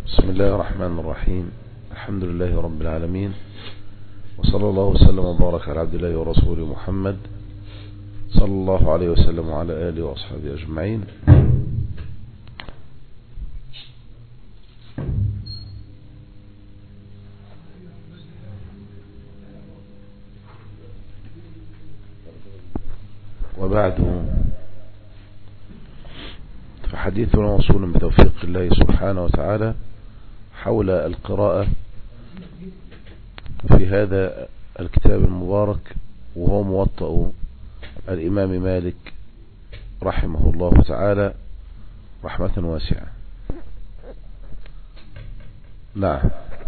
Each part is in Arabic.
بسم الله الرحمن الرحيم. الحمد لله رب العالمين، وصلى الله وسلم وبارك على عبد الله ورسوله محمد صلى الله عليه وسلم وعلى آله وأصحابه أجمعين. وبعد، فحديثنا موصول بتوفيق الله سبحانه وتعالى حول القراءة في هذا الكتاب المبارك، وهو موطأ الإمام مالك رحمه الله تعالى رحمة واسعة. نعم.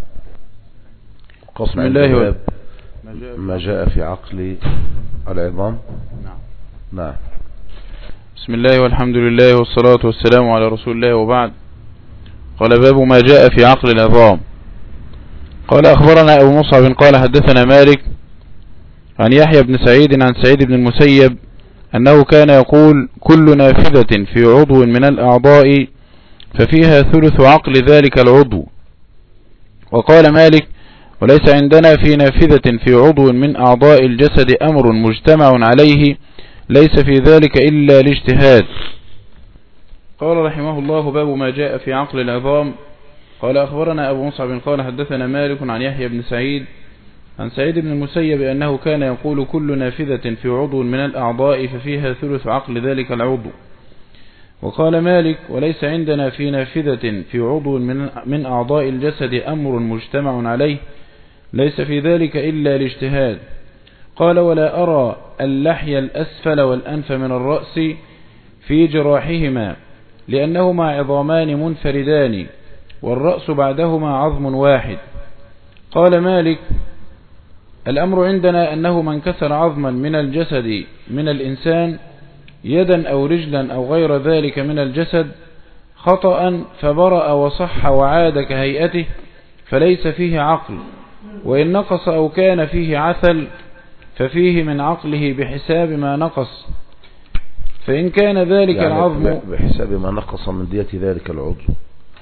قسم الله ما جاء في عقل العظام. نعم. بسم الله والحمد لله والصلاة والسلام على رسول الله، وبعد. قال: باب ما جاء في عقل العظام. قال: أخبرنا أبو مصعب قال: حدثنا مالك عن يحيى بن سعيد عن سعيد بن المسيب أنه كان يقول: كل نافذة في عضو من الأعضاء ففيها ثلث عقل ذلك العضو. وقال مالك: وليس عندنا في نافذة في عضو من أعضاء الجسد أمر مجتمع عليه، ليس في ذلك إلا الاجتهاد. قال رحمه الله: باب ما جاء في عقل العظام. قال: أخبرنا أبو مصعب قال: حدثنا مالك عن يحيى بن سعيد عن سعيد بن المسيب أنه كان يقول: كل نافذة في عضو من الأعضاء ففيها ثلث عقل ذلك العضو. وقال مالك: وليس عندنا في نافذة في عضو من أعضاء الجسد أمر مجتمع عليه، ليس في ذلك إلا الاجتهاد. قال: ولا أرى اللحي الأسفل والأنف من الرأس في جراحهما، لأنهما عظامان منفردان، والرأس بعدهما عظم واحد. قال مالك: الأمر عندنا أنه من كسر عظما من الجسد من الإنسان، يدا أو رجلا أو غير ذلك من الجسد خطأ فبرأ وصح وعاد كهيئته، فليس فيه عقل، وإن نقص أو كان فيه عثل ففيه من عقله بحساب ما نقص، فإن كان ذلك يعني العظم بحساب ما نقص من دية ذلك العضو.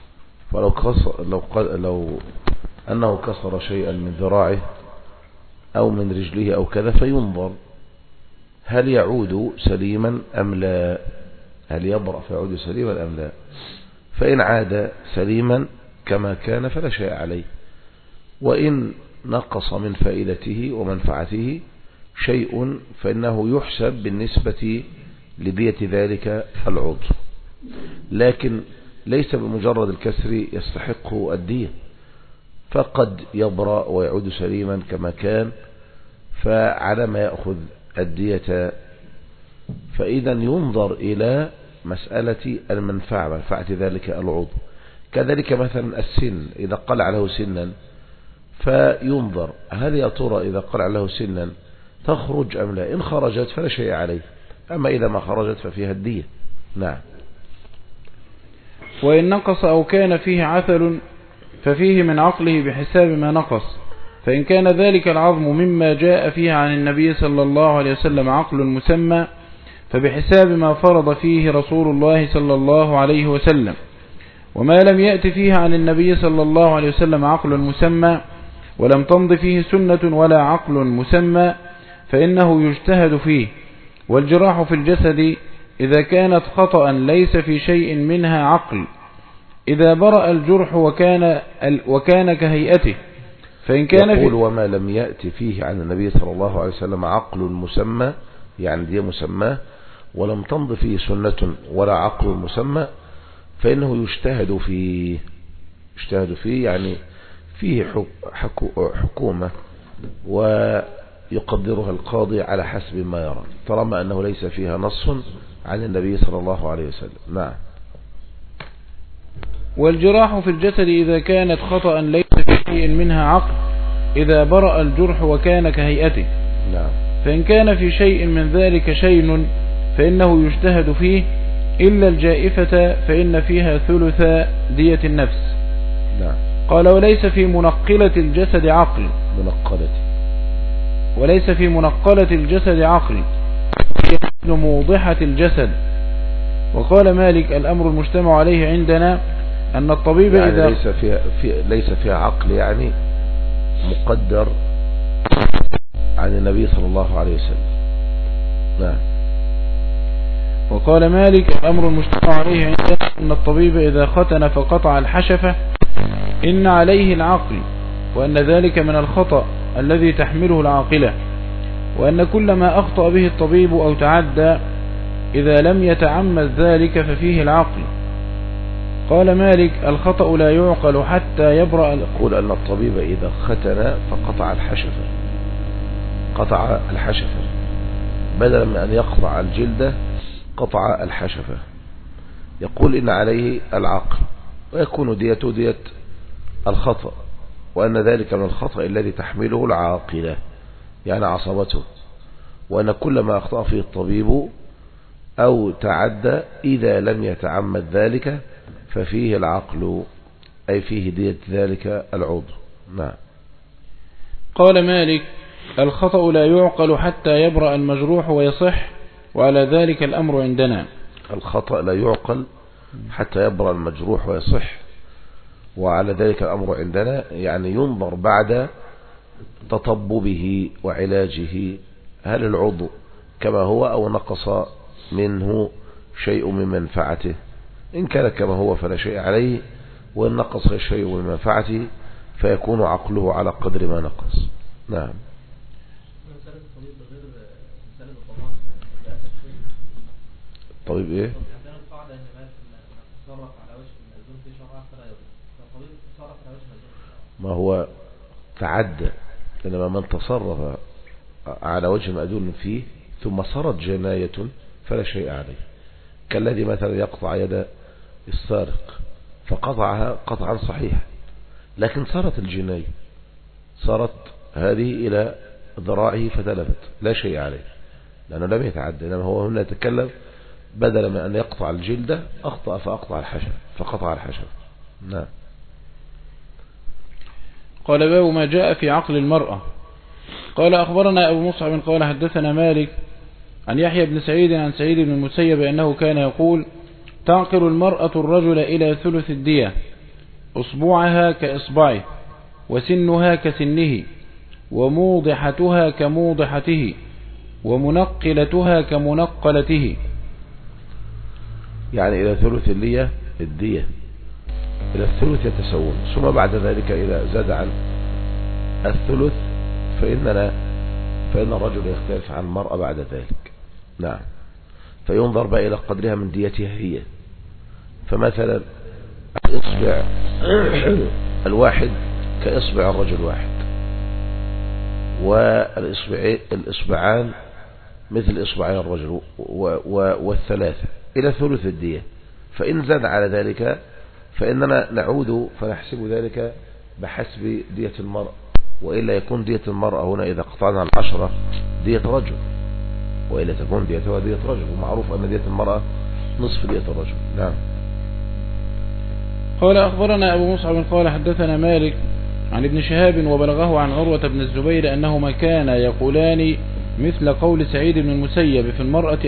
لو أنه كسر شيئا من ذراعه أو من رجله أو كذا، فينظر هل يعود سليما أم لا، هل يبرأ فيعود سليما أم لا. فإن عاد سليما كما كان فلا شيء عليه، وإن نقص من فائدته ومنفعته شيء فإنه يحسب بالنسبة لدية ذلك العضو، لكن ليس بمجرد الكسر يستحق الدية، فقد يبرأ ويعود سليما كما كان، فعلى ما يأخذ الدية. فإذا ينظر إلى مسألة المنفعة، منفعة ذلك العضو. كذلك مثلا السن، إذا قلع له سنا فينظر هل يا ترى إذا قلع له سنا تخرج أم لا. إن خرجت فلا شيء عليه، أما إذا ما خرجت ففيها الدية. نعم. وإن نقص أو كان فيه عثل ففيه من عقله بحساب ما نقص، فإن كان ذلك العظم مما جاء فيه عن النبي صلى الله عليه وسلم عقل مسمى، فبحساب ما فرض فيه رسول الله صلى الله عليه وسلم. وما لم يأت فيه عن النبي صلى الله عليه وسلم عقل مسمى ولم تمض فيه سنة ولا عقل مسمى، فإنه يجتهد فيه. والجراح في الجسد إذا كانت خطأ ليس في شيء منها عقل، إذا برأ الجرح وكان كهيئته، فإن كان يقول: وما لم يأت فيه عن النبي صلى الله عليه وسلم عقل مسمى، يعني دي مسمى، ولم تمض فيه سنة ولا عقل مسمى، فإنه يجتهد فيه. يجتهد فيه يعني فيه حكومة، ويقدرها القاضي على حسب ما يرى، طالما أنه ليس فيها نص عن النبي صلى الله عليه وسلم. نعم. والجراح في الجسد إذا كانت خطأ ليس في شيء منها عقل، إذا برأ الجرح وكان كهيئته. نعم. فإن كان في شيء من ذلك شيء فإنه يجتهد فيه، إلا الجائفة فإن فيها ثلث دية النفس. نعم. قال: وليس في منقلة الجسد عقل. وليس في منقلة الجسد عقل، موضحة الجسد. وقال مالك: الأمر المجتمع عليه عندنا أن الطبيب يعني إذا ليس فيها عقل يعني مقدر عن النبي صلى الله عليه وسلم. نعم. وقال مالك الأمر المجتمع عليه عندنا أن الطبيب إذا ختن فقطع الحشفة إن عليه العقل، وأن ذلك من الخطأ الذي تحمله العاقلة، وأن كل ما أخطأ به الطبيب أو تعدى إذا لم يتعمد ذلك ففيه العقل. قال مالك الخطأ لا يعقل حتى يبرأ. يقول أن الطبيب إذا ختن فقطع الحشفة، قطع الحشفة بدلا من أن يقطع الجلدة قطع الحشفة، يقول إن عليه العقل ويكون ديته دية الخطأ، وأن ذلك من الخطأ الذي تحمله العاقلة يعني عصبته، وأن كل ما أخطأ فيه الطبيب أو تعدى إذا لم يتعمد ذلك ففيه العقل أي فيه دية ذلك العضو. نعم. قال مالك الخطأ لا يعقل حتى يبرأ المجروح ويصح، وعلى ذلك الأمر عندنا. الخطأ لا يعقل حتى يبرأ المجروح ويصح، وعلى ذلك الأمر عندنا يعني ينظر بعد تطببه وعلاجه هل العضو كما هو أو نقص منه شيء من منفعته. إن كان كما هو فلا شيء عليه، وإن نقص الشيء من منفعته فيكون عقله على قدر ما نقص. نعم. الطبيب ايه؟ ما هو تعدى، إنما من تصرف على وجه مأذون فيه ثم صارت جناية فلا شيء عليه، كالذي مثلا يقطع يد السارق فقطعها قطعا صحيحا، لكن صارت الجناية، صارت هذه إلى ذراعه فتلفت، لا شيء عليه لأنه لم يتعدى، إنما هو هنا يتكلم بدلا من أن يقطع الجلدة أخطأ فأقطع الحشف فقطع الحشف. نعم. قال باب ما جاء في عقل المرأة. قال أخبرنا أبو مصعب قال حدثنا مالك عن يحيى بن سعيد عن سعيد بن المسيب أنه كان يقول تعقل المرأة الرجل إلى ثلث الدية، أصبعها كإصبعه وسنها كسنه وموضحتها كموضحته ومنقلتها كمنقلته، يعني إلى ثلث الدية إلى الثلث يتسون، ثم بعد ذلك إذا زاد عن الثلث فإن الرجل يختلف عن المرأة بعد ذلك. نعم. فينظر بقى إلى قدرها من ديتها هي، فمثلا الإصبع الواحد كإصبع الرجل واحد، والإصبعان مثل إصبعي الرجل والثلاثة إلى ثلث الدية. فإن زاد على ذلك فإننا نعود فنحسب ذلك بحسب دية المرأة، وإلا يكون دية المرأة هنا إذا قطعنا 10 دية رجل، وإلا تكون ديتها دية رجل، ومعروف أن دية المرأة نصف دية الرجل. نعم. قال أخبرنا أبو مصعب قال حدثنا مالك عن ابن شهاب وبلغه عن عروة بن الزبير أنهما كانا يقولان مثل قول سعيد بن المسيب في المرأة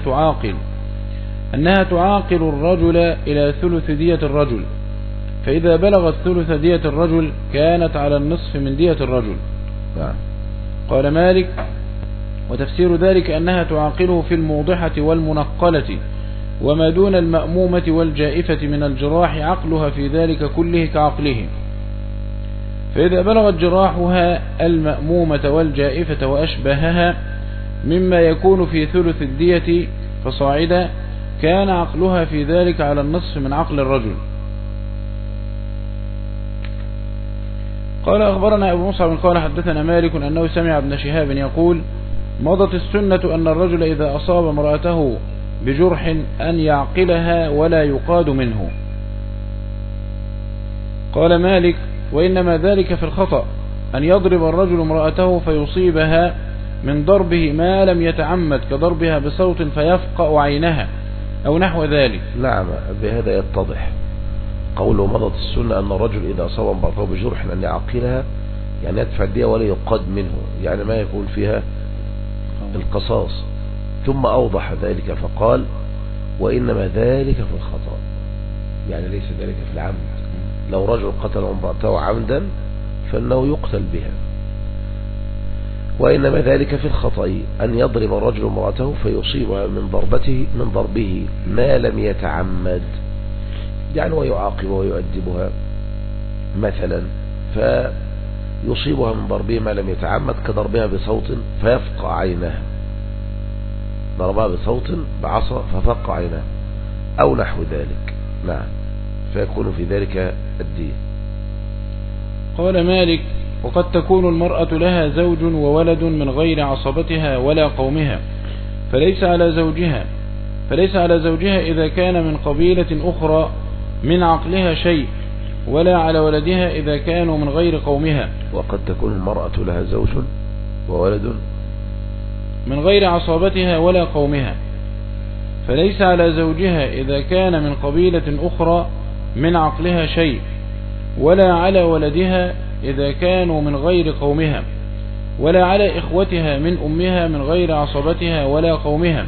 أنها تعاقل الرجل إلى ثلث دية الرجل، فإذا بلغت ثلث دية الرجل كانت على النصف من دية الرجل. قال مالك وتفسير ذلك أنها تعاقله في الموضحة والمنقلة، وما دون المأمومة والجائفة من الجراح عقلها في ذلك كله كعقله، فإذا بلغت جراحها المأمومة والجائفة وأشبهها مما يكون في ثلث الدية فصاعدا كان عقلها في ذلك على النصف من عقل الرجل. قال أخبرنا أبو مصعب قال حدثنا مالك أنه سمع ابن شهاب يقول مضت السنة أن الرجل إذا أصاب امرأته بجرح أن يعقلها ولا يقاد منه. قال مالك وإنما ذلك في الخطأ أن يضرب الرجل امرأته فيصيبها من ضربه ما لم يتعمد كضربها بصوت فيفقأ عينها أو نحو ذلك. نعم. بهذا يتضح قوله مضت السنة أن الرجل إذا أصاب امرأته بجرح أن يعقلها يعني يدفع الدية ولا يقاد منه، يعني ما يكون فيها القصاص. ثم أوضح ذلك فقال وإنما ذلك في الخطأ، يعني ليس ذلك في العمد. لو رجل قتل امرأته عمدا فإنه يقتل بها، وإنما ذلك في الخطأ، أن يضرب الرجل امرأته فيصيبها من ضربه ما لم يتعمد، يعني ويعاقب ويؤدبها مثلا، فيصيبها من ضربه ما لم يتعمد كضربها بصوت فيفقع عينها، ضربها بصوت بعصا ففقع عينها أو نحو ذلك. نعم، فيكون في ذلك الدين. قال مالك: وقد تكون المرأة لها زوج وولد من غير عصبتها ولا قومها، فليس على زوجها إذا كان من قبيلة أخرى من عقلها شيء، ولا على ولدها إذا كانوا من غير قومها. وقد تكون المرأة لها زوج وولد من غير عصبتها ولا قومها، فليس على زوجها إذا كان من قبيلة أخرى من عقلها شيء، ولا على ولدها إذا كانوا من غير قومها، ولا على إخوتها من أمها من غير عصبتها ولا قومها،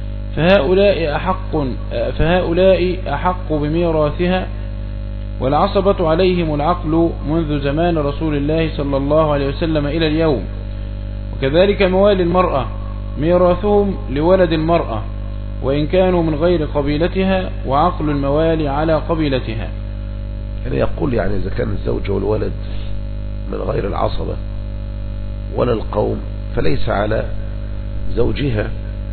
فهؤلاء أحق بميراثها، والعصبة عليهم العقل منذ زمان رسول الله صلى الله عليه وسلم إلى اليوم. وكذلك موالي المرأة ميراثهم لولد المرأة وإن كانوا من غير قبيلتها، وعقل الموالي على قبيلتها. يعني يقول يعني إذا كان الزوج والولد من غير العصبة ولا القوم فليس على زوجها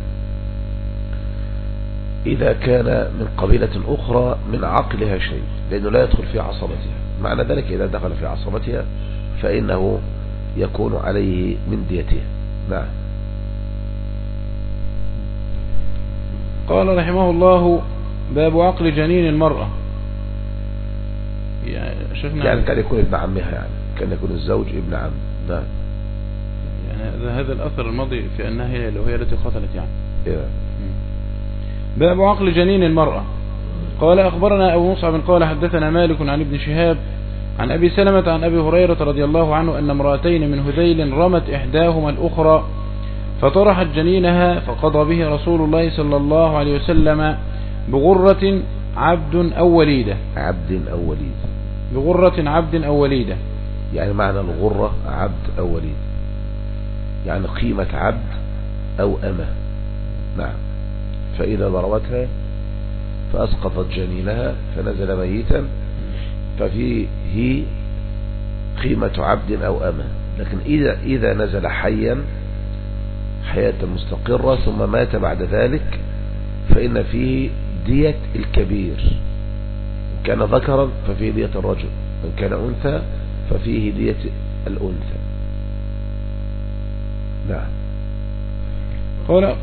إذا كان من قبيلة أخرى من عقلها شيء، لأنه لا يدخل في عصبتها. معنى ذلك إذا دخل في عصبتها فإنه يكون عليه من ديته. نعم. قال رحمه الله: باب عقل جنين المرأة. يعني كان يكون ابن عمها، يعني كان يكون الزوج ابن عم. نعم. يعني هذا الأثر الماضي في أنها هي التي قتلت يعني. إيه. باب عقل جنين المرأة. قال: أخبرنا أبو مصعب قال حدثنا مالك عن ابن شهاب عن أبي سلمة عن أبي هريرة رضي الله عنه أن امرأتين من هذيل رمت إحداهما الأخرى فطرحت جنينها، فقضى به رسول الله صلى الله عليه وسلم بغرة عبد أو وليدة. بغرة عبد أو وليدة، يعني معنى الغرة عبد أو وليد، يعني قيمة عبد أو أمة. نعم. فإذا ضربتها فأسقطت جنينها فنزل ميتا ففيه قيمة عبد أو أمة. لكن إذا نزل حيا حياة مستقرة ثم مات بعد ذلك فإن فيه دية الكبير، إن كان ذكرا ففيه دية الرجل، إن كان أنثى ففيه دية الأنثى. نعم. قال: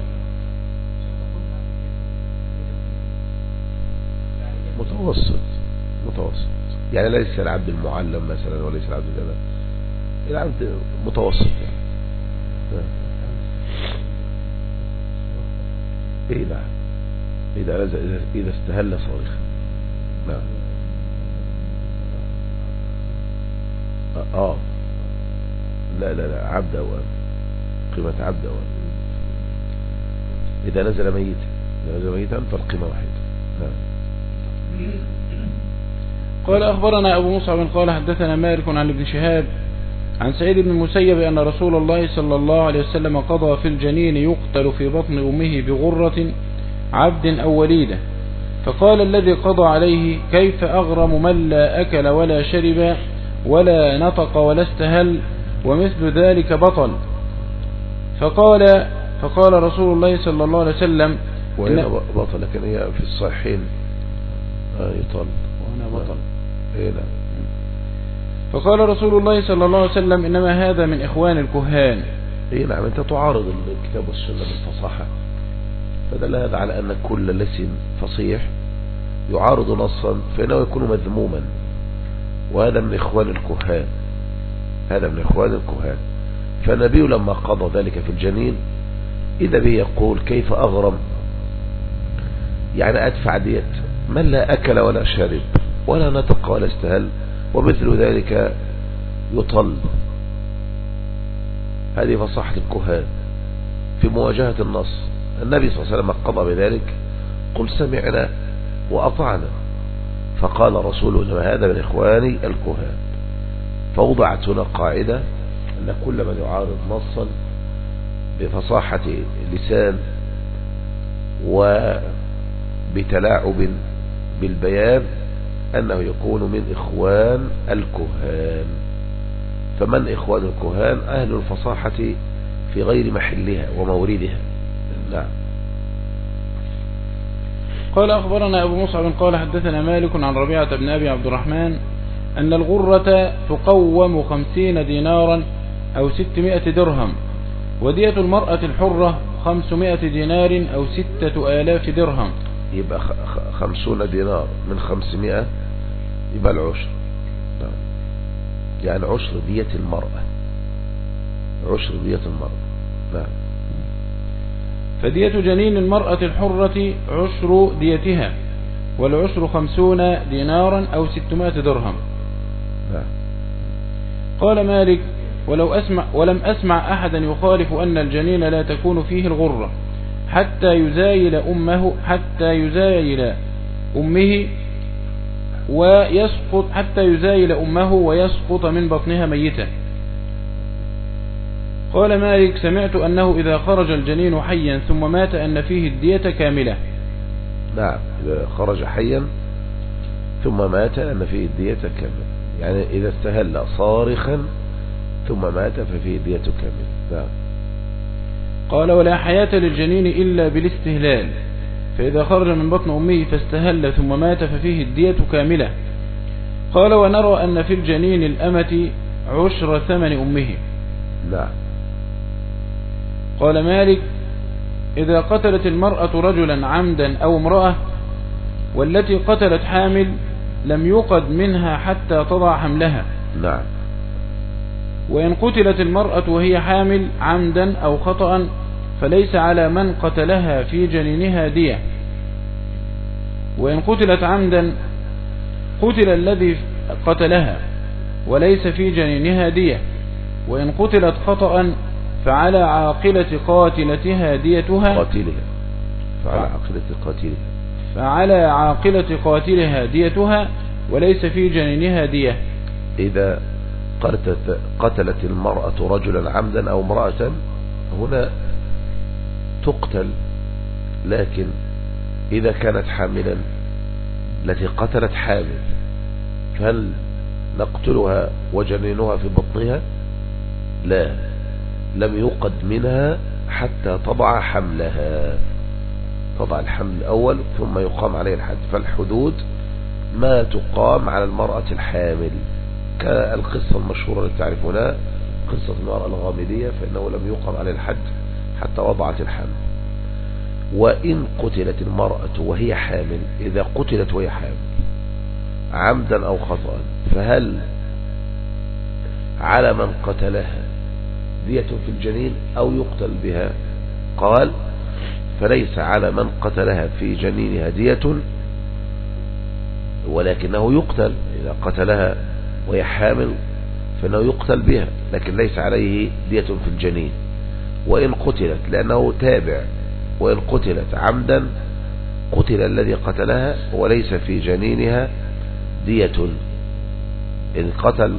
متوسط، يعني ليس العبد المعلم مثلا وليس العبد كذا، العبد متوسط يعني. ايه نعم. إذا استهل صارخ. نعم. لا عبد أو أم، قيمة عبد أو أم. إذا نزل ميتا فالقيمة واحدة. نعم. قال: أخبرنا أبو مصعب قال حدثنا مالك عن ابن شهاب عن سعيد بن المسيب أن رسول الله صلى الله عليه وسلم قضى في الجنين يقتل في بطن أمه بغرة عبد أو وليدة، فقال الذي قضى عليه: كيف أغرم من لا أكل ولا شرب ولا نطق ولا استهل ومثل ذلك بطل. فقال رسول الله صلى الله عليه وسلم: وهنا بطل، لكن هي في الصحيحين يطل وهنا بطل. نعم. فقال رسول الله صلى الله عليه وسلم: إنما هذا من إخوان الكهان. نعم. أنت تعارض الكتاب والسنة بالفصاحة، فدل هذا على أن كل لسن فصيح يعارض نصا فإنه يكون مذموما، وهذا من إخوان الكهان. فالنبي لما قضى ذلك في الجنين إذا به يقول: كيف أغرم، يعني أدفع دية من لا أكل ولا شرب ولا نطق ولا استهل ومثل ذلك يطل. هذه فصاحة الكهان في مواجهة النص. النبي صلى الله عليه وسلم قضى بذلك: قل سمعنا وأطعنا. فقال رسول الله هذا من إخواني الكهان. فوضعت هنا قاعدة أن كل من يعارض نصا بفصاحة لسان وبتلاعب بالبيان أنه يكون من إخوان الكهان. فمن إخوان الكهان؟ أهل الفصاحة في غير محلها وموردها. نعم. قال أخبرنا أبو مصعب قال حدثنا مالك عن ربيعة بن أبي عبد الرحمن أن الغرة تقوم 50 دينارا أو 600 درهم، ودية المرأة الحرة 500 دينار أو 6000 درهم. يبقى 50 دينار من 500 يبقى العشر. نعم. يعني عشر دية المرأة، عشر دية المرأة. نعم. فدية جنين المرأة الحرة عشر ديتها، والعشر 50 دينارا أو 600 درهم. نعم. قال مالك ولم أسمع أحدا يخالف أن الجنين لا تكون فيه الغرة حتى يزايل أمه ويسقط من بطنها ميتا. قال مالك سمعت أنه إذا خرج الجنين حيا ثم مات أن فيه الدية كاملة. نعم. إذا خرج حيا ثم مات أن فيه الدية كاملة، يعني إذا استهل صارخا ثم مات ففيه الدية كاملة. نعم. قال ولا حياة للجنين إلا بالاستهلال، فإذا خرج من بطن أمه فاستهل ثم مات ففيه الدية كاملة. قال ونرى أن في الجنين الأمة عشر ثمن أمه. نعم. قال مالك إذا قتلت المرأة رجلا عمدا أو امرأة والتي قتلت حامل لم يقد منها حتى تضع حملها. نعم. وإن قتلت المرأة وهي حامل عمدا أو خطأ فليس على من قتلها في جنينها دية. وإن قتلت عمدا قتل الذي قتلها وليس في جنينها دية. وإن قتلت خطأ فعلى عاقلة قاتلتها ديتها فعلى عاقلة قاتلها ديتها وليس في جنينها دية. إذا قتلت المرأة رجلا عمدا أو امرأة هنا تقتل، لكن إذا كانت حاملا التي قتلت حامل فهل نقتلها وجنينها في بطنها؟ لا، لم يقد منها حتى تضع حملها، تضع الحمل الأول ثم يقام عليه الحد. فالحدود ما تقام على المرأة الحامل، كالقصة المشهورة التي تعرفونها قصة المرأة الغامدية، فإنه لم يقام عليه الحد حتى وضعت الحمل. وإن قتلت المرأة وهي حامل، إذا قتلت وهي حامل عمدا أو خطأ فهل على من قتلها دية في الجنين أو يقتل بها؟ قال فليس على من قتلها في جنينها دية، ولكنه يقتل. إذا قتلها وهي حامل فإنه يقتل بها، لكن ليس عليه دية في الجنين. وإن قتلت لأنه تابع، وإن قتلت عمدا قتل الذي قتلها وليس في جنينها دية. إن قتل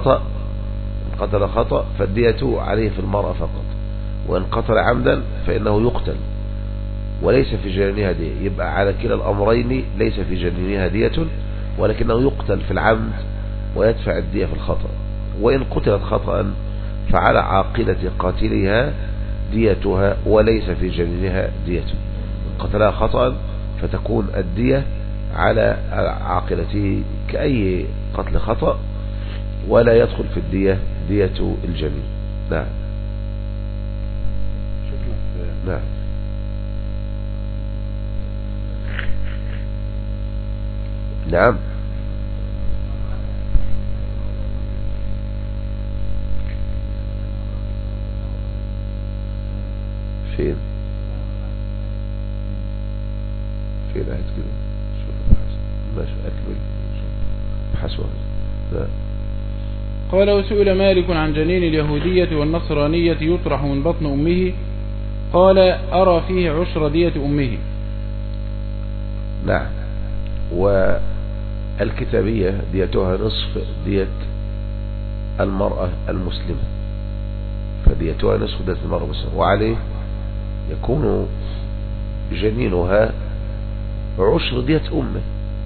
خطأ فالدية عليه في المرأة فقط، وإن قتل عمدا فإنه يقتل وليس في جنينها دية. يبقى على كلا الأمرين ليس في جنينها دية، ولكنه يقتل في العمد ويدفع الدية في الخطأ. وإن قتلت خطأ فعلى عاقلة قاتلها ديتها وليس في جنينها دية. إن قتلها خطأ فتكون الدية على عاقلته كأي قتل خطأ، ولا يدخل في الدية دية الجنين. نعم. نعم. نعم. فين قاعد كده؟ ماشي أكمل حسوة. قال وسئل مالك عن جنين اليهودية والنصرانية يطرح من بطن أمه، قال أرى فيه عشر دية أمه. نعم. الكتابية ديتها نصف دية المرأة المسلمة، فديتها نصف دية المرأة المسلمة، وعليه يكون جنينها عشر دية أمه،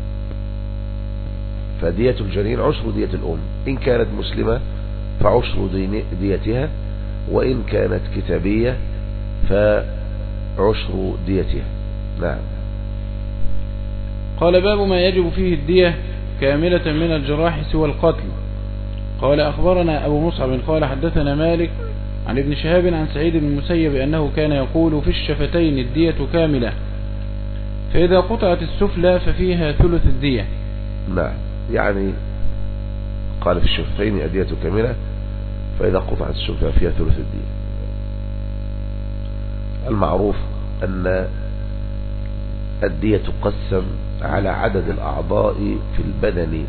فدية الجنين عشر دية الأم، إن كانت مسلمة فعشر ديتها، وإن كانت كتابية فعشر ديتها. نعم. قال باب ما يجب فيه الدية كاملة من الجراح سوى القتل. قال أخبرنا أبو مصعب قال حدثنا مالك عن ابن شهاب عن سعيد بن المسيب أنه كان يقول في الشفتين الدية كاملة، فإذا قطعت السفلى ففيها ثلث الدية. نعم، يعني قال في الشفتين الدية كاملة، فإذا قطعت السفلى فيها ثلث الدية. المعروف أن الدية تقسم على عدد الأعضاء في البدن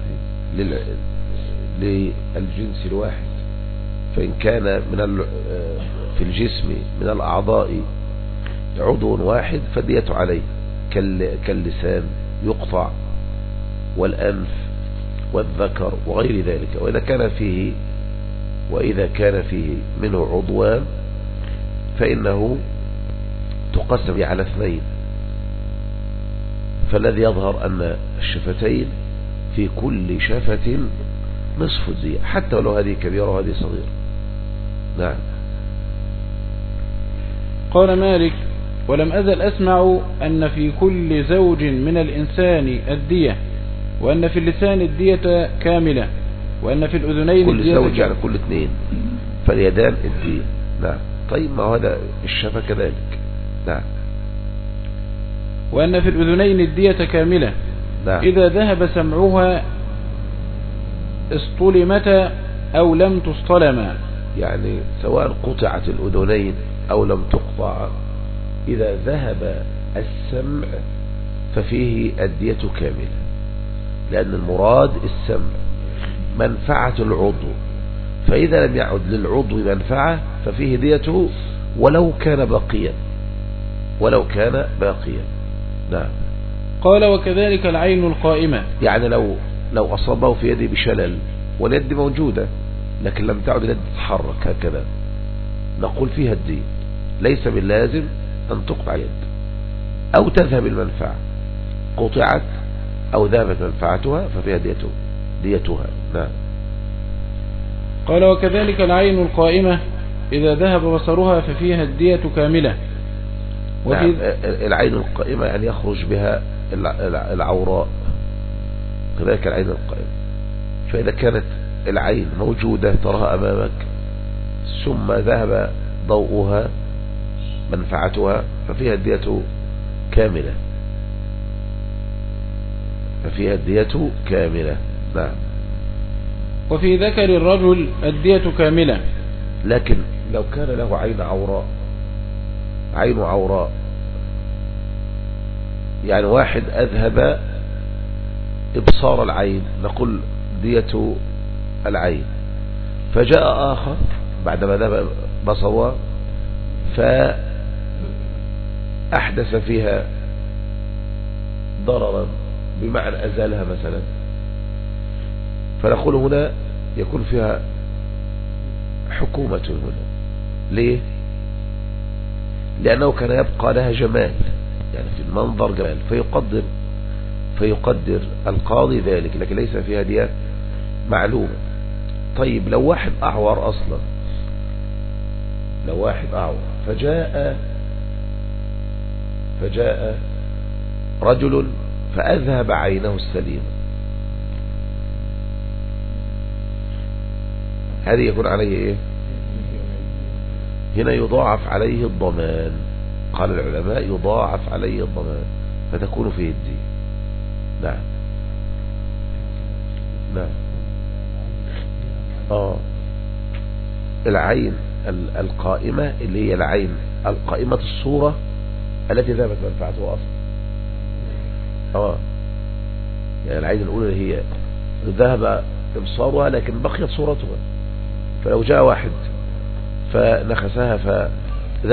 للجنس الواحد، فإن كان في الجسم من الأعضاء عضو واحد فالدية عليه، كاللسان يقطع والأنف والذكر وغير ذلك. وإذا كان فيه منه عضوان فإنه تقسم على اثنين، فالذي يظهر أن الشفتين في كل شفة نصف الدية، حتى ولو هذه كبيرة وهذه صغيرة. نعم. قال مالك ولم أزل أسمع أن في كل زوج من الإنسان الدية، وأن في اللسان الدية كاملة، وأن في الأذنين كل الدية زوج يعني كل اثنين، فاليدان الدية. نعم. طيب ما هذا الشفة كذلك. نعم. وأن في الأذنين الدية كاملة. نعم. إذا ذهب سمعها اصطلمت أو لم تصطلما، يعني سواء قطعت الأذنين أو لم تقطع، إذا ذهب السمع ففيه الدية كاملة، لأن المراد السمع منفعة العضو، فإذا لم يعد للعضو منفعة ففيه ديته ولو كان باقيا. نعم. قال وكذلك العين القائمة، يعني لو أصابه في يده بشلل واليد موجودة لكن لم تعد اليد تتحرك هكذا، نقول فيها الدية، ليس باللازم أن تقطع اليد أو تذهب المنفعة، قطعت أو ذهبت منفعتها ففيها ديتها. نعم. قال وكذلك العين القائمة إذا ذهب بصرها ففيها الدية كاملة. نعم. العين القائمة يعني يخرج بها العوراء، كذلك العين القائمة، فإذا كانت العين موجودة تراها أمامك ثم ذهب ضوءها منفعتها ففيها الدية كاملة. نعم. وفي ذكر الرجل الدية كاملة، لكن لو كان له عين عوراء، يعني واحد أذهب إبصار العين، نقول دية العين، فجاء آخر بعدما ذهب بصرها فأحدث فيها ضررا، بمعنى أزالها مثلا، فنقول هنا يكون فيها حكومة هنا. ليه؟ لأنه كان يبقى لها جمال، يعني في المنظر جمال، فيقدر القاضي ذلك، لكن ليس فيها دية معلومة. طيب لو واحد أعور أصلا، فجاء رجل فأذهب عينه السليمة، هذه يكون عليه إيه؟ هنا يضاعف عليه الضمان، قال العلماء يضاعف عليه الضمان، فتكون فيه الدية. نعم. العين القائمة اللي هي العين القائمة الصورة التي ذهبت منفعتها أصلا. يعني العين الأولى اللي هي ذهب إبصارها لكن بقيت صورتها، فلو جاء واحد فنخسها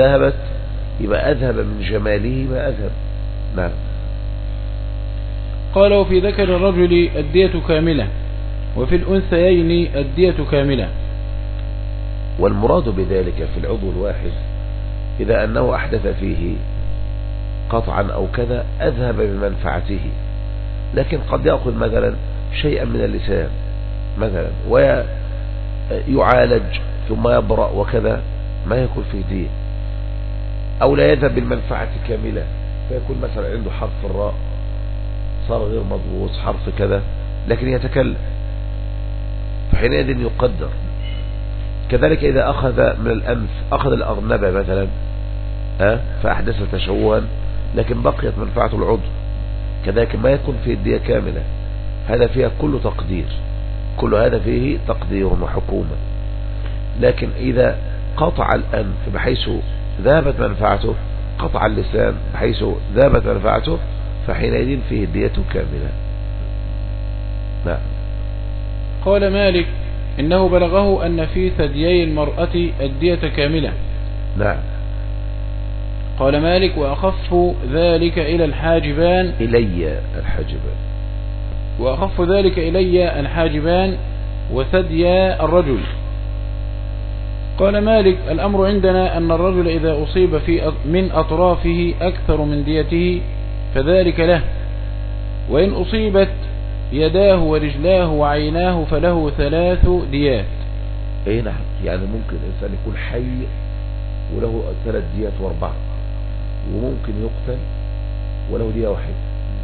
فذهبت يبقى أذهب من جماله ما أذهب. نعم. قال وفي ذكر الرجل الدية كاملة وفي الأنثيين الدية كاملة. والمراد بذلك في العضو الواحد إذا أنه أحدث فيه قطعا أو كذا أذهب بمنفعته، لكن قد يأخذ مثلا شيئا من اللسان مثلا ويعالج ثم يبرأ وكذا ما يكون فيه دية، أو لا يذهب بالمنفعة كاملة فيكون مثلا عنده حرف الراء صار غير مضبوط حرف كذا لكن يتكلم فحينئذ يقدر. كذلك إذا أخذ من الأنف أخذ الأرنبة مثلا فأحدث تشوها لكن بقيت منفعة العضو كذلك ما يكون فيه الدية كاملة، هذا فيها كل تقدير، كل هذا فيه تقدير وحكومة. لكن إذا قطع الأنف بحيث ذهبت منفعته، قطع اللسان بحيث ذهبت منفعته، فحينئذ فيه الدية كاملة. نعم. قال مالك إنه بلغه أن في ثديي المرأة الدية كاملة. نعم. قال مالك وأخف ذلك إلى الحاجبان إلي الحاجبان وأخف ذلك إلي الحاجبان وثدي الرجل. قال مالك الأمر عندنا أن الرجل إذا أصيب من أطرافه أكثر من ديته فذلك له، وإن أصيبت يداه ورجلاه وعيناه فله 3 ديات. اي نعم، يعني ممكن الإنسان يكون حي وله 3 ديات و4، وممكن يقتل وله دية واحدة.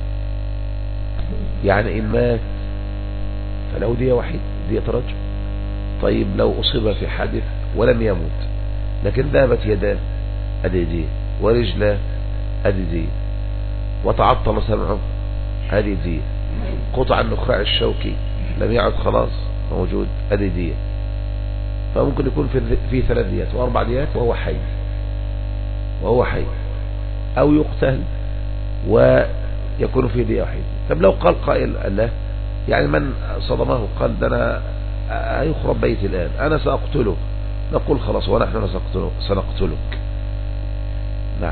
يعني إن مات فله دية واحدة دية رجل. طيب لو أصيب في حادث ولم يموت لكن ذهبت يداه أدي دية، ورجلاه أدي دية، وتعطل سمعه أدي دية، قطع النخاع الشوكي لم يعد خلاص موجود أدي دية. فممكن يكون في 3 ديات و4 ديات وهو حي أو يقتل ويكون في دية واحدة. طب لو قال قائل الله يعني من صدمه قال ده أنا هيخرب بيتي الآن أنا سأقتله، نقول خلاص ونحن سنقتلك. نعم.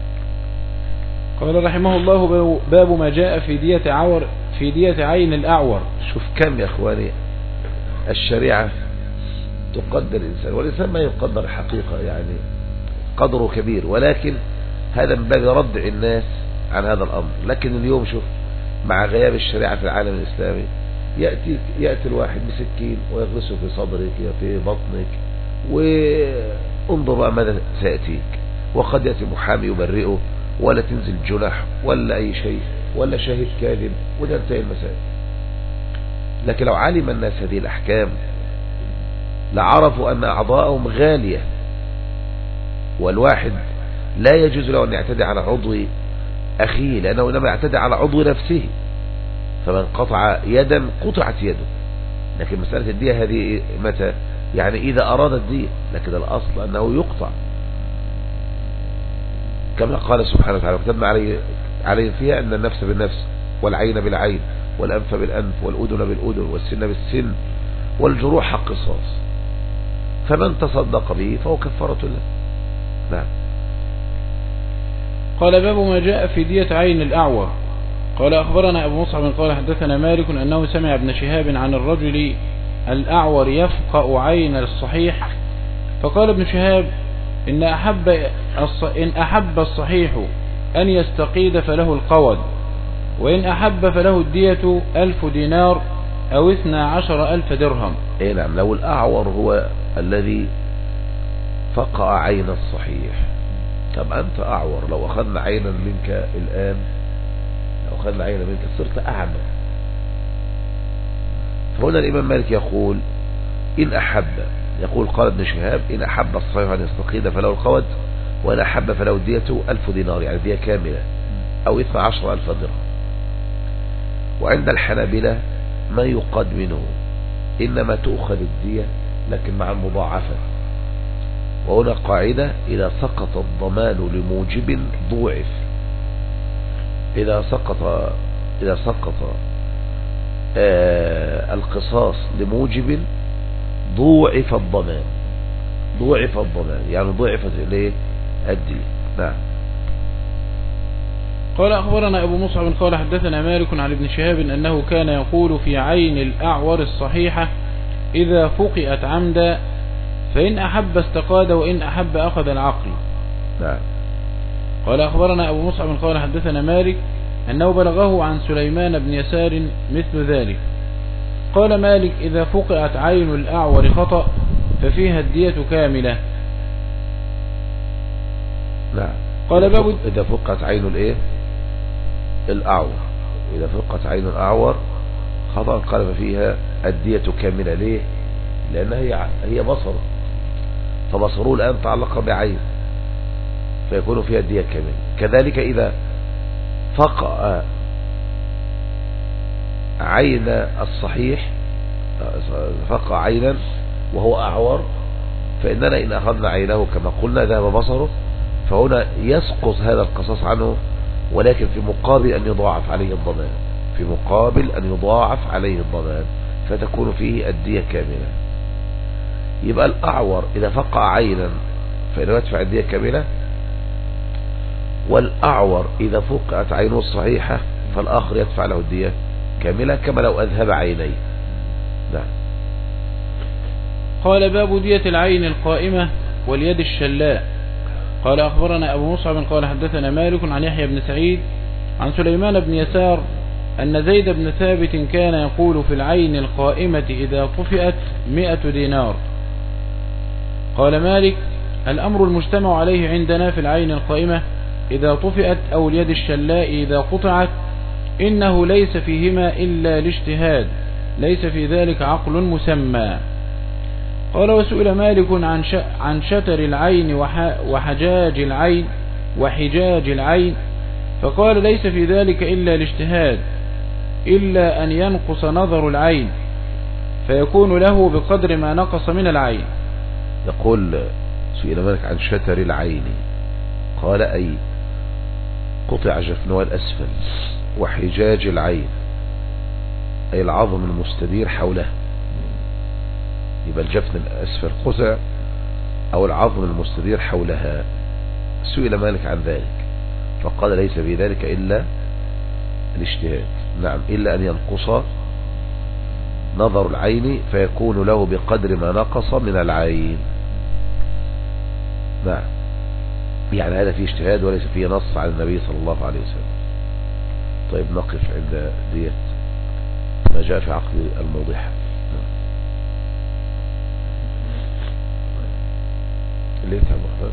قال رحمه الله باب ما جاء في دية عين الأعور. شوف كم يا أخواني الشريعة تقدر الإنسان، والإنسان ما يقدر حقيقة يعني قدره كبير، ولكن هذا من باب ردع الناس عن هذا الأمر. لكن اليوم شوف مع غياب الشريعة في العالم الإسلامي يأتي الواحد بسكين ويغرسه في صدرك في بطنك وانظر بقى ماذا سيأتيك، وقد يأتي محامي يبرئه ولا تنزل جناح ولا أي شيء ولا شاهد كاذب وتنتهي المسائل. لكن لو علم الناس هذه الأحكام لعرفوا أن أعضاءهم غالية، والواحد لا يجوز له أن يعتدي على عضو أخيه لأنه إنما يعتدي على عضو نفسه، فمن قطع يدا قطعت يده. لكن مسألة الدية هذه متى؟ يعني إذا أراد الدية، لكن الأصل أنه يقطع كما قال سبحانه وتعالى كتبنا عليه فيها أن النفس بالنفس والعين بالعين والأنف بالأنف والأذن بالأذن والسن بالسن والجروح قصاص، فمن تصدق به فهو كفارة له. نعم. قال باب ما جاء في دية عين الأعور. قال أخبرنا أبو مصعب قال حدثنا مالك أنه سمع ابن شهاب عن الرجل الأعور يفقأ عين الصحيح، فقال ابن شهاب إن أحب الصحيح أن يستقيد فله القود، وإن أحب فله الدية 1000 دينار أو 12,000 درهم. إيه نعم. لو الأعور هو الذي فقأ عين الصحيح، طب أنت أعور، لو أخذنا عينا منك الآن، لو أخذنا عينا منك صرت أعمى. فهنا الإمام مالك يقول إن أحب، يقول قال ابن شهاب إن أحب الصحيح أن يستقيد فله القود، وإن أحب فله الدية 1000 دينار يعني دية كاملة أو 12,000 درهم. وعند الحنابلة ما يقاد منه إنما تؤخذ الدية لكن مع المضاعفة. وهنا قاعدة إذا سقط الضمان لموجب ضوعف، إذا سقط القصاص لموجب ضوعف الضمان، يعني ضوعفت إليه الدية. نعم. قال أخبرنا أبو مصعب قال حدثنا مالك عن ابن شهاب أنه كان يقول في عين الأعور الصحيحة إذا فقئت عمدا فإن أحب استقاد وإن أحب أخذ العقل. نعم. قال أخبرنا أبو مصعب قال حدثنا مالك أنه بلغه عن سليمان بن يسار مثل ذلك. قال مالك إذا فقئت عين الأعور خطأ ففيها الدية كاملة. نعم. قال باب إذا فقئت عين الإيه؟ الأعور. إذا فقئت عين الأعور خطأ قال فيها الدية كاملة. ليه؟ لأنها هي بصر، فبصره الآن تعلق بعين فيكون فيها الدية كاملة. كذلك إذا فقأ عين الصحيح، فقأ عينا وهو أعور، فإننا إن أخذنا عينه كما قلنا ذهب بصره، فهنا يسقط هذا القصاص عنه، ولكن في مقابل أن يضاعف عليه الضمان، في مقابل أن يضاعف عليه الضمان فتكون فيه الدية كاملة. يبقى الأعور إذا فقأ عينا فإنه يدفع الدية كاملة، والأعور إذا فقأت عينه الصحيحة فالآخر يدفع له الدية كاملة كما لو أذهب عينيه. نعم. قال باب دية العين القائمة واليد الشلاء. قال أخبرنا أبو مصعب قال حدثنا مالك عن يحيى بن سعيد عن سليمان بن يسار أن زيد بن ثابت كان يقول في العين القائمة إذا طفئت 100 دينار. قال مالك الأمر المجتمع عليه عندنا في العين القائمة إذا طفئت أو اليد الشلاء إذا قطعت إنه ليس فيهما إلا الاجتهاد، ليس في ذلك عقل مسمى. قال وسئل مالك عن شتر العين وحجاج العين فقال ليس في ذلك إلا الاجتهاد، إلا أن ينقص نظر العين فيكون له بقدر ما نقص من العين. يقول سئل مالك عن شتر العين، قال أي قطع جفنها الأسفل، وحجاج العين أي العظم المستدير حوله، يبقى الجفن الأسفل قطع أو العظم المستدير حولها. سئل مالك عن ذلك فقال ليس في ذلك إلا الاجتهاد. نعم، إلا أن ينقص نظر العين فيكون له بقدر ما نقص من العين. نعم، يعني هذا فيه اجتهاد وليس فيه نص على النبي صلى الله عليه وسلم. طيب نقف عند دية ما جاء في عقد الموضحة. اللي انت ابو احمد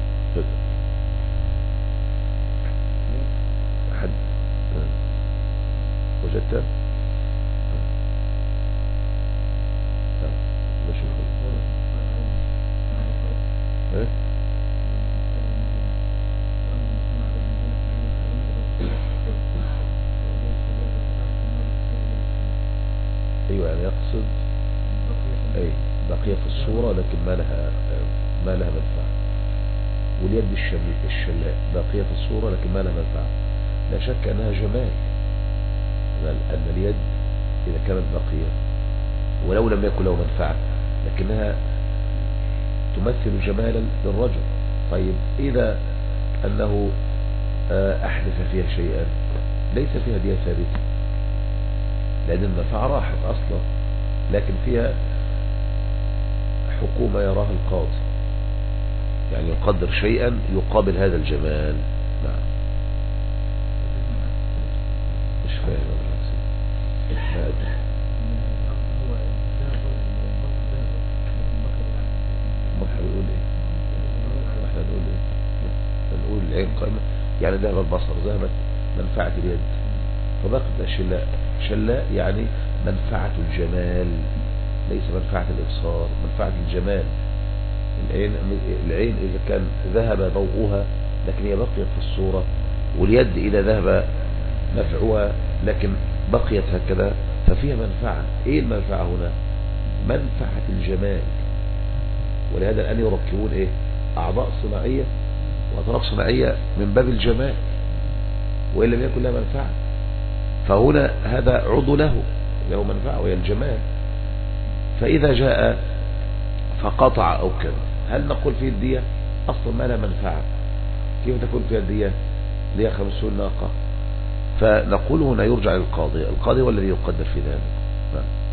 حد وجدت ايوه، يعني يقصد اي بقية في الصورة لكن ما لها منفعة، واليد الشلاء باقية في الصورة لكن ما لها منفعة. لا شك أنها جمال، أن اليد إذا كانت باقية ولو لم يكن له منفعة لكنها تمثل جمالا للرجل. طيب إذا أنه أحدث فيها شيئا ليس فيها دية ثابتة، لأن المنفعة راحت أصلا، لكن فيها حكومة يراها القاضي، يعني يقدر شيئا يقابل هذا الجمال. نعم، مش فاهم ما احنا بنقول ايه؟ نقول العين قائمة، يعني ذهب البصر، ذهبت منفعة اليد فبقت شلاء يعني منفعة الجمال ليس منفعة الإبصار، منفعة الجمال. العين إذا كان ذهب ضوءها لكن هي بقيت في الصورة، واليد إذا ذهب نفعها لكن بقيت هكذا ففيها منفعة. إيه المنفعة هنا؟ منفعة الجمال. ولهذا الآن يركبون إيه؟ أعضاء صناعية وأطراف صناعية من باب الجمال، وإن لم يكن لها منفعة. فهنا هذا عضو له منفعة وهي الجمال. فإذا جاء فقطع أو كذا هل نقول فيه الدية؟ أصلا ما لها منفعة، كيف تكون فيها الدية؟ ليخمسوا الناقة. فنقول هنا يرجع للقاضي، القاضي هو الذي يقدر في ذلك.